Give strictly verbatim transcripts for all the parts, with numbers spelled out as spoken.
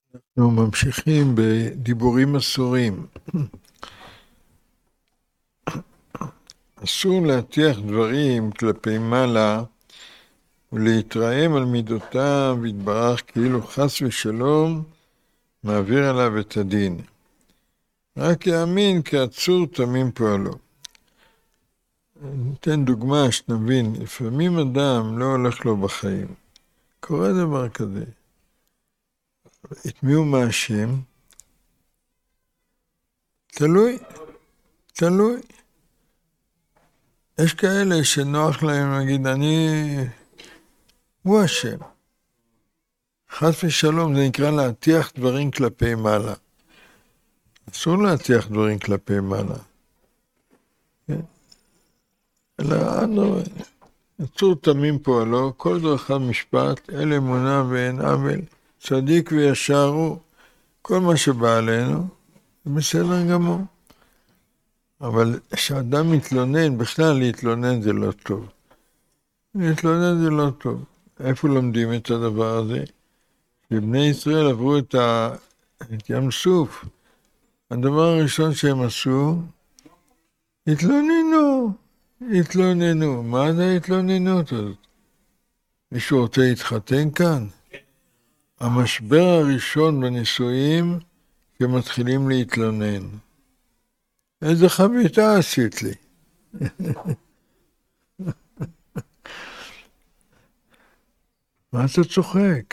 אנחנו ממשיכים בדיבורים אסורים. אסור להטיח דברים כלפי מעלה ולהתרעם על מידותיו ויתברך כאילו חס ושלום מעביר עליו את הדין. רק יאמין כי עצור תמים פועלו. ניתן דוגמה שנבין, לפעמים אדם לא הולך לו בחיים. קורה דבר כזה. את מי הוא מאשים? תלוי, תלוי. יש כאלה שנוח להם להגיד, אני, הוא אשם. חס ושלום, זה נקרא להטיח דברים כלפי מעלה. אסור להטיח דברים כלפי מעלה. אלא אנו, עצור תמים פועלו, כל דרכיו משפט, אל אמונה ואין עוול, צדיק וישר הוא, כל מה שבא עלינו, זה בסדר גמור. אבל כשאדם מתלונן, בכלל להתלונן זה לא טוב. להתלונן זה לא טוב. איפה לומדים את הדבר הזה? שבני ישראל עברו את, ה... את ים סוף. הדבר הראשון שהם עשו, התלוננו, התלוננו. מה זה ההתלוננות הזאת? מישהו רוצה להתחתן כאן? המשבר הראשון בנישואים שמתחילים להתלונן. איזה חביתה עשית לי? מה אתה צוחק?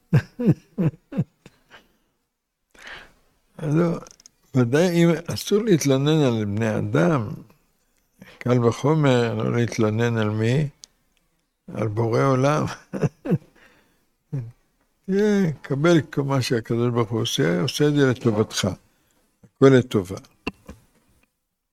אז ודאי, אם אסור להתלונן על בני אדם, קל וחומר, לא להתלונן על מי? על בורא עולם. קבל כל מה שהקדוש ברוך הוא עושה, עושה את זה לטובתך. הכל לטובה.